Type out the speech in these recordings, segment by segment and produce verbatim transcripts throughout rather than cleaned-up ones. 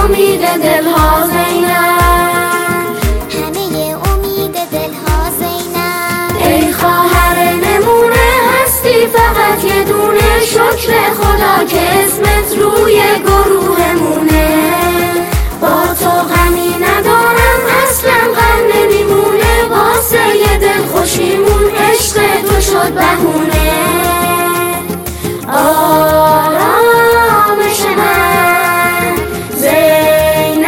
امید دلها زینب، همه امید دلها زینب. ای خواهر نمونه هستی فقط یه دونه، شکر خدا که اسمت روی گروهمونه. با تو غمی ندارم اصلا غم نمیمونه، واسه یه دل خوشیمون عشق تو شد بهونه. آرامش من زینب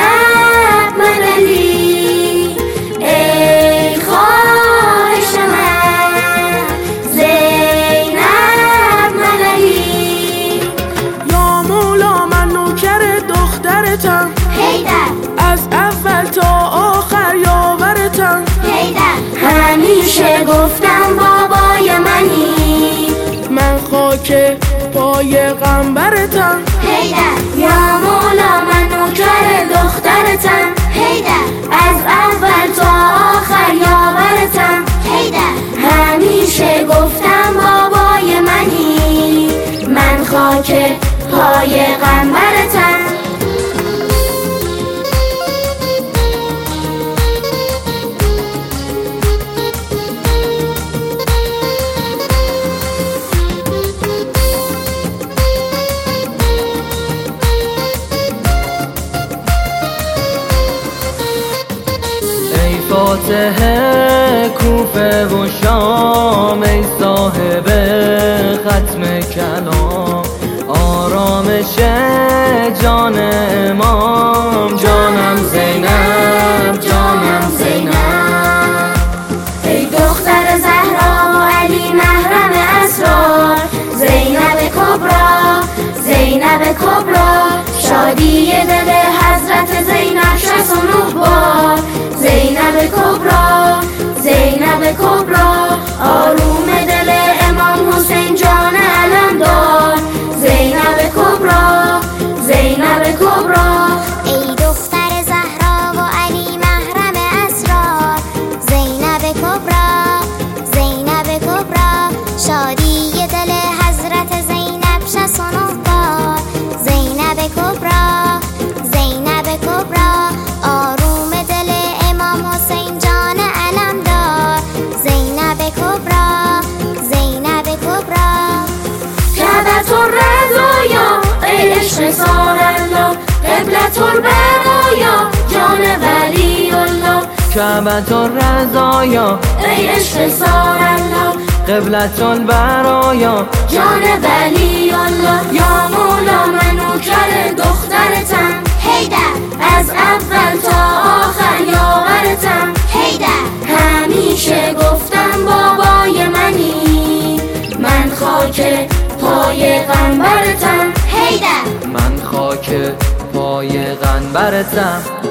مدنی، ای خواهش من زینب مدنی. یا مولا من نوکر دخترتم، حیدر از اول تا آخر یاورتم. حیدر همیشه گفتم بابای منی، من خاک پای غمبرتم. حیدر یا مولا من نوکر دخترتم، حیدر از اول تا آخر یاورتم. حیدر همیشه گفتم بابای منی، من خاک پای غمبرتم. فاتح کوفه و شام، ای صاحب ختم کلام، آرامش جان امام. جانم زینب، جانم زینب. ای دختر زهرا و علی محرم اسرار، زینب کبرا، زینب کبرا. شادی دل حضرت زینب شصت و نه بار، زینب کبرا، زینب کبرا. آروم دل امام حسین جان علمدار، زینب کبرا، زینب کبرا. ای دختر زهرا و علی محرم اسرار، زینب کبرا، زینب کبرا. شادی دل حضرت زینب شصت و نه بار، زینب کبرا، زینب کبرا. آروم دل امام حسین جان علمدار، زینب کبرا، زینب کبرا. کعبة الرضایا ای عشق سار الله، قبلة البرایا جان ولی الله. کعبة الرضایا ای عشق سار الله، قبلة البرایا جان ولی الله. یا مولا من نوکر دخترتم، حیدر از اول تا آخر یاورتم. حیدر همیشه گفتم بابای منی، من خاک پای غمبرتم. حیدر من خاک پای غنبرتم.